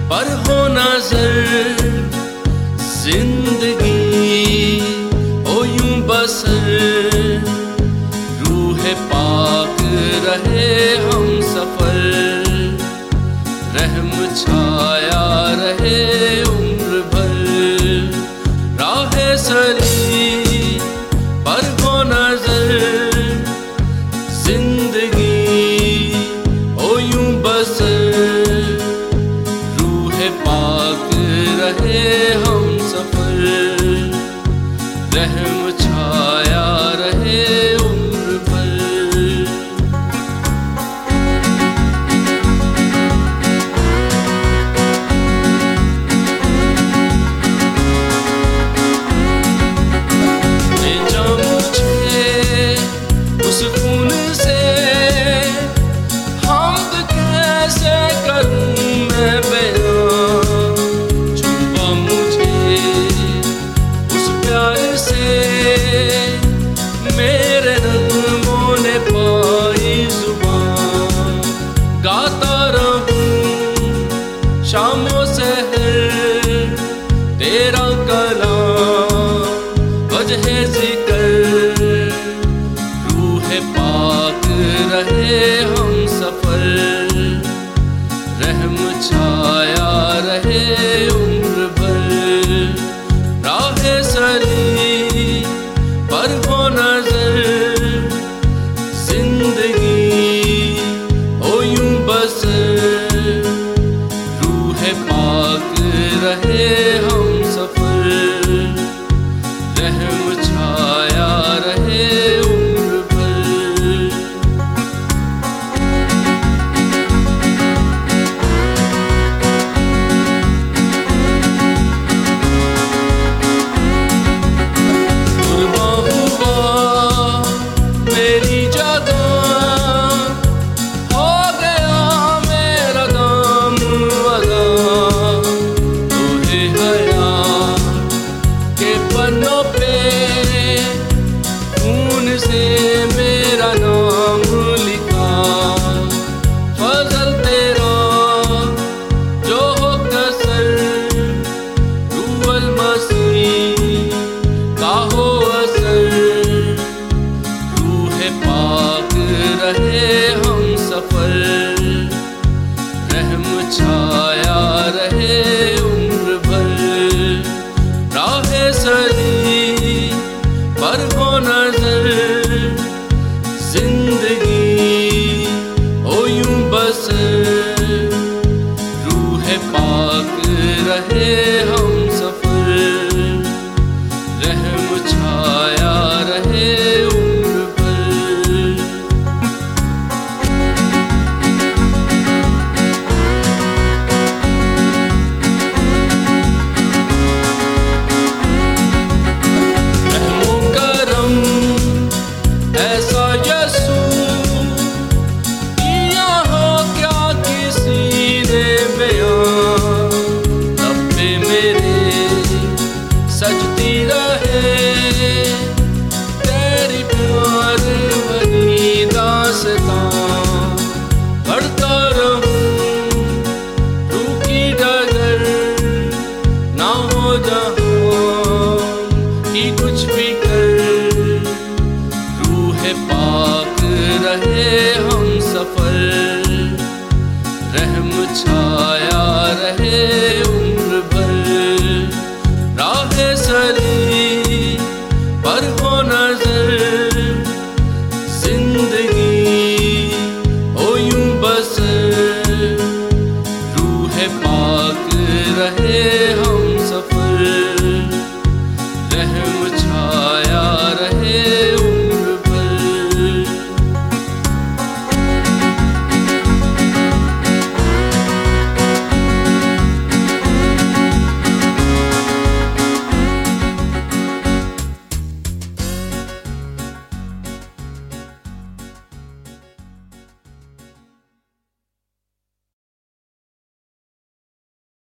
पर हो नजर जिंदगी हो यूं बसर, रूह पाक रहे हम सफर, रहम छाया रहे उम्र भर। राह सली पर हो नजर जिंदगी हो यूं बसर, रूह पाक रहे हम सफर, रहम छाया रहे उम्र भर। ले जा मुझे उस खून से, हमद कैसे करूं मैं बयां, छुपा मुझे उस प्यार से, मेरे नगमों ने पाई जुबान। गाता रहूं शामों से तेरा कलाम, वजह जिक्र रूह पाक रहे हम सफर, रहम छाया रहे उम्र भर। राह सली पर हो नजर जिंदगी हो यूं बसर, रूह पाक रहे हम सफर, रहम छाया रहे उम्र भर। कुर्बान हुआ मेरी जगह, हो गया मेरा दाम अदा, तोहे हया के पन्नों पे खून से मेरा नाम लिखा। फजल तेरा जो हो कसर, रूहल मसीह का हो असर, रूह पाक रहे हम सफर, रहम छाया रहे उम्र भर। राह सली पर हो नजर जिंदगी हो यूं बसर, रूह पाक रहे हम सफर, रहम छाया रहे उम्र भर। रहमो करम ऐसा यसू किया हो क्या किसी ने बयां, लब्बे मेरे सजती रहे तेरी प्यार भरी दास्तां। बढ़ता रहूं रूह की डगर, ना हो जहां की कुछ भी कर, रूह पाक रहे हम सफर, रहम छाया रहे उम्र भर। राह सली पर हो नजर जिंदगी हो यूं बसर, रूह पाक रहे